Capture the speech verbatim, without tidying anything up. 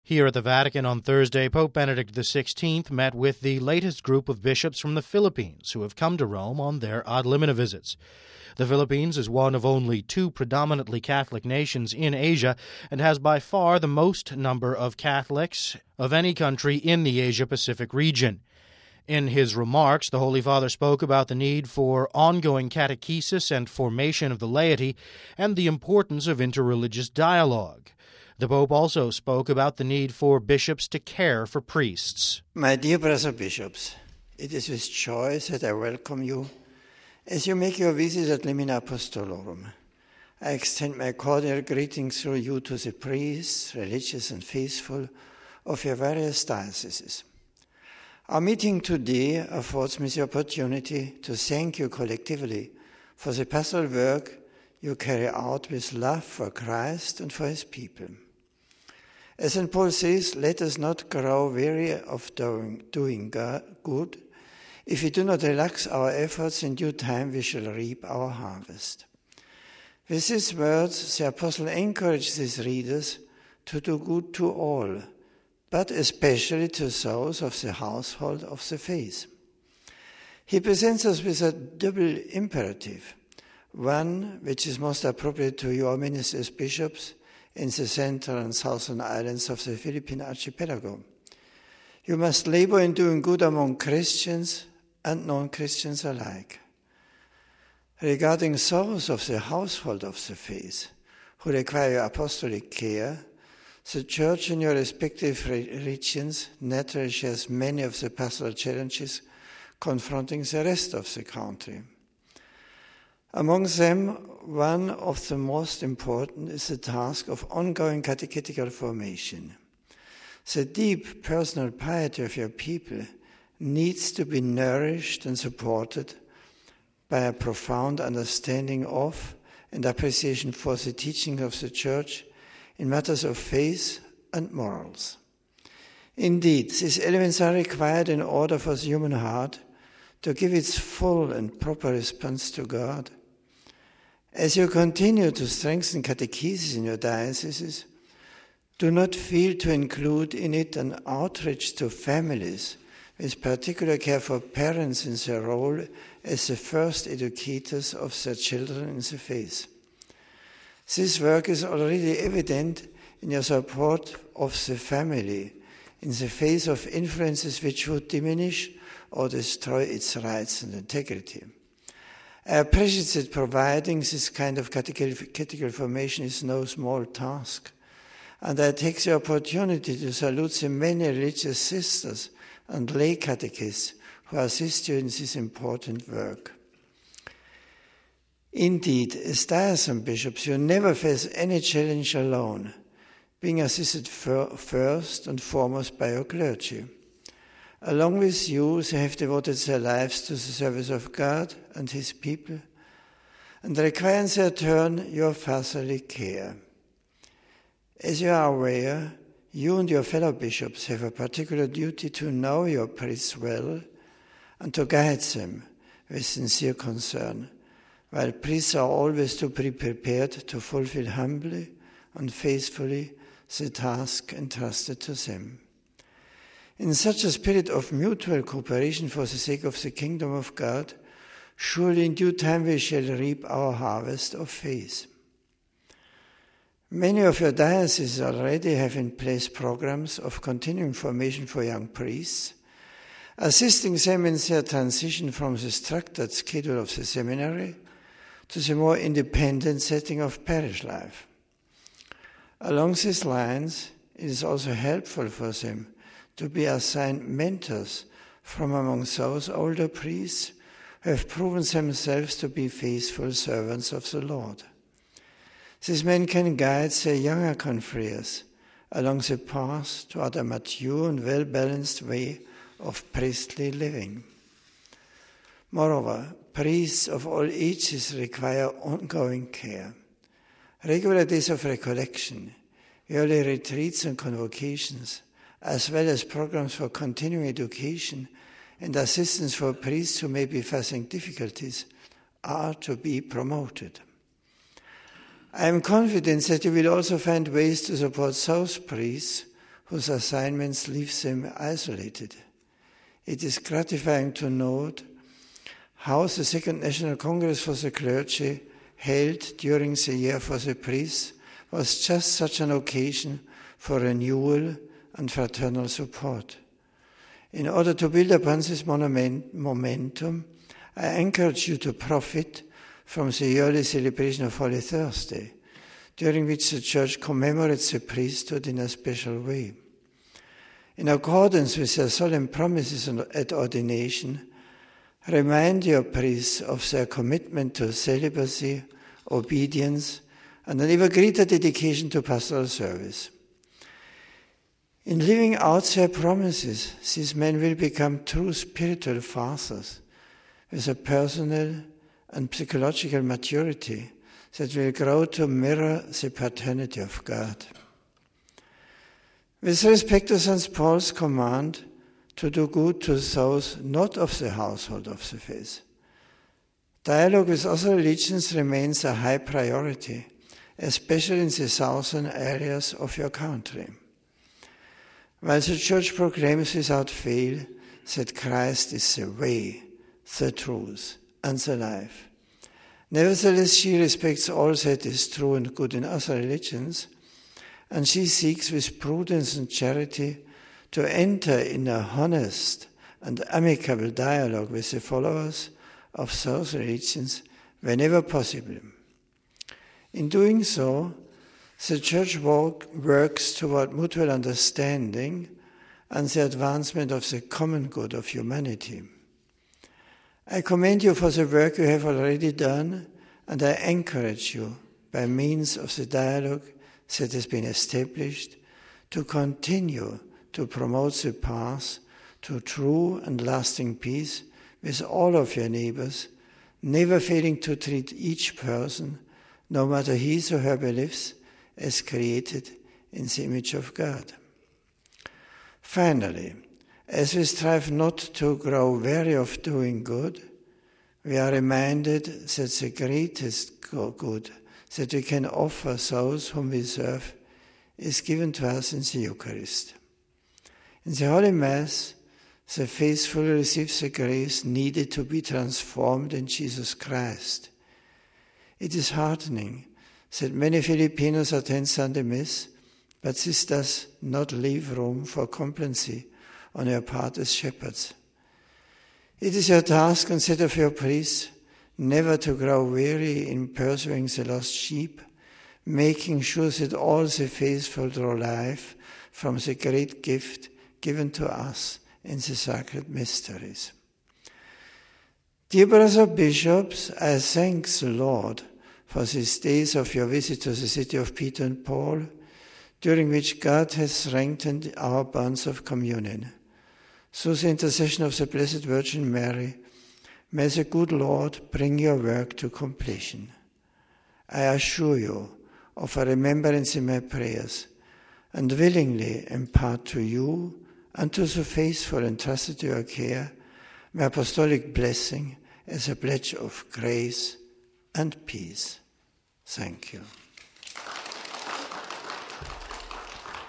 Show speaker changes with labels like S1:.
S1: Here at the Vatican on Thursday, Pope Benedict the sixteenth met with the latest group of bishops from the Philippines who have come to Rome on their ad limina visits. The Philippines is one of only two predominantly Catholic nations in Asia and has by far the most number of Catholics of any country in the Asia-Pacific region. In his remarks, the Holy Father spoke about the need for ongoing catechesis and formation of the laity and the importance of interreligious dialogue. The Pope also spoke about the need for bishops to care for priests.
S2: My dear brother bishops, it is with joy that I welcome you as you make your visit at Limina Apostolorum. I extend my cordial greetings through you to the priests, religious and faithful of your various dioceses. Our meeting today affords me the opportunity to thank you collectively for the pastoral work you carry out with love for Christ and for his people. As Saint Paul says, let us not grow weary of doing, doing good. If we do not relax our efforts, in due time we shall reap our harvest. With these words, the Apostle encourages his readers to do good to all, but especially to those of the household of the faith. He presents us with a double imperative, one which is most appropriate to your ministry as bishops in the central and southern islands of the Philippine archipelago. You must labor in doing good among Christians and non-Christians alike. Regarding those of the household of the faith who require apostolic care, the Church in your respective regions naturally shares many of the pastoral challenges confronting the rest of the country. Among them, one of the most important is the task of ongoing catechetical formation. The deep personal piety of your people needs to be nourished and supported by a profound understanding of and appreciation for the teaching of the Church in matters of faith and morals. Indeed, these elements are required in order for the human heart to give its full and proper response to God. As you continue to strengthen catechesis in your dioceses, do not fail to include in it an outreach to families with particular care for parents in their role as the first educators of their children in the faith. This work is already evident in your support of the family in the face of influences which would diminish or destroy its rights and integrity. I appreciate that providing this kind of catechetical formation is no small task, and I take the opportunity to salute the many religious sisters and lay catechists who assist you in this important work. Indeed, as diocesan bishops, you never face any challenge alone, being assisted first and foremost by your clergy. Along with you, they have devoted their lives to the service of God and his people, and require in their turn your fatherly care. As you are aware, you and your fellow bishops have a particular duty to know your priests well and to guide them with sincere concern, while priests are always to be prepared to fulfill humbly and faithfully the task entrusted to them. In such a spirit of mutual cooperation for the sake of the kingdom of God, surely in due time we shall reap our harvest of faith. Many of your dioceses already have in place programs of continuing formation for young priests, assisting them in their transition from the structured schedule of the seminary to the more independent setting of parish life. Along these lines, it is also helpful for them to be assigned mentors from among those older priests who have proven themselves to be faithful servants of the Lord. These men can guide their younger confreres along the path toward a mature and well-balanced way of priestly living. Moreover, priests of all ages require ongoing care. Regular days of recollection, yearly retreats and convocations, as well as programs for continuing education and assistance for priests who may be facing difficulties, are to be promoted. I am confident that you will also find ways to support those priests whose assignments leave them isolated. It is gratifying to note how the Second National Congress for the Clergy, held during the year for the priests, was just such an occasion for renewal and fraternal support. In order to build upon this monument, momentum, I encourage you to profit from the yearly celebration of Holy Thursday, during which the Church commemorates the priesthood in a special way. In accordance with their solemn promises at ordination, remind your priests of their commitment to celibacy, obedience, and an ever greater dedication to pastoral service. In living out their promises, these men will become true spiritual fathers with a personal and psychological maturity that will grow to mirror the paternity of God. With respect to Saint Paul's command to do good to those not of the household of the faith, dialogue with other religions remains a high priority, especially in the southern areas of your country. While the Church proclaims without fail that Christ is the way, the truth, and the life, nevertheless she respects all that is true and good in other religions, and she seeks with prudence and charity to enter in a honest and amicable dialogue with the followers of those religions whenever possible. In doing so, the Church work, works toward mutual understanding and the advancement of the common good of humanity. I commend you for the work you have already done, and I encourage you, by means of the dialogue that has been established, to continue to promote the path to true and lasting peace with all of your neighbors, never failing to treat each person, no matter his or her beliefs, as created in the image of God. Finally, as we strive not to grow weary of doing good, we are reminded that the greatest good that we can offer those whom we serve is given to us in the Eucharist. In the Holy Mass, the faithful receive the grace needed to be transformed in Jesus Christ. It is heartening that many Filipinos attend Sunday Mass, but this does not leave room for complacency on your part as shepherds. It is your task and that of your priests never to grow weary in pursuing the lost sheep, making sure that all the faithful draw life from the great gift given to us in the sacred mysteries. Dear brothers bishops, I thank the Lord for these days of your visit to the city of Peter and Paul, during which God has strengthened our bonds of communion. Through the intercession of the Blessed Virgin Mary, may the good Lord bring your work to completion. I assure you of a remembrance in my prayers, and willingly impart to you and to the faithful entrusted to your care my apostolic blessing as a pledge of grace and peace. Thank you.